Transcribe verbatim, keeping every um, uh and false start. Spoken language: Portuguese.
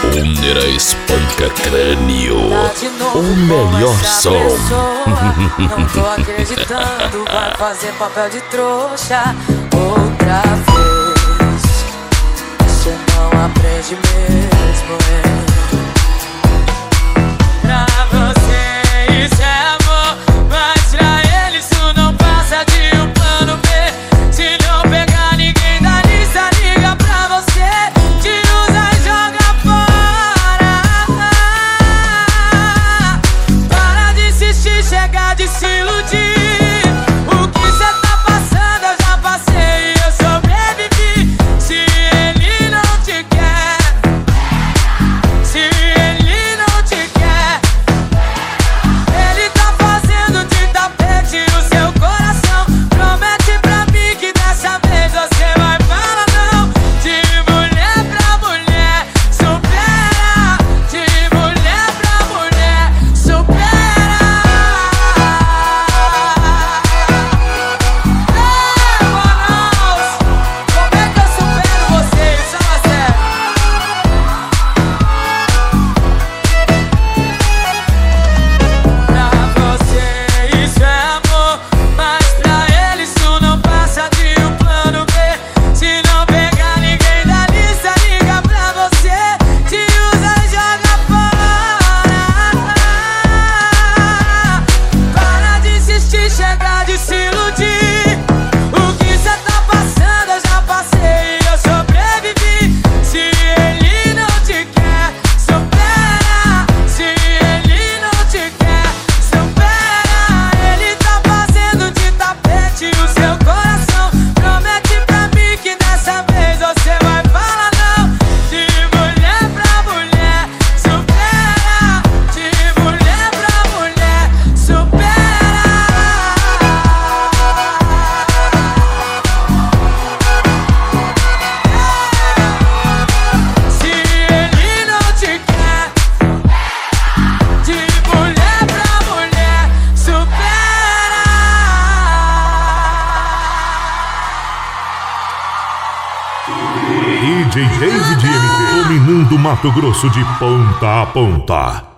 Onera espanca crânio. O melhor som. Não tô acreditando, vai fazer papel de trouxa outra vez. Você não aprende mesmo, é? Pra você isso é amor, mas pra ele isso não passa de um plano B. Se não pegar ninguém da lista, liga pra você, te usa e joga fora. Para de insistir, chega de se iludir. O que cê tá passando eu já passei e eu sobrevivi. Se ele não te quer, se ele não te quer, ele tá fazendo de tapete o seu coração. Promete pra mim que dessa vez você vai falar não. De mulher pra mulher, supera. De mulher pra mulher, supera. Ei, Manaus, como é que eu supero vocês? Fala sério. Pra você isso é amor, mas pra ele isso não passa de um plano B. Se não pegar ninguém da lista, liga pra você, te usa e joga fora. Para de insistir, chega de se iludir. O que cê tá passando eu já passei e eu sobrevivi. Se ele não te quer, supera. Se ele não te quer, supera. Ele tá fazendo de tapete o seu coração. Promete pra mim que dessa vez você vai falar não. De mulher pra mulher, supera. De mulher pra mulher, supera. Se ele não te quer, de mulher pra mulher, supera. D J David M T, dominando Mato Grosso de ponta a ponta.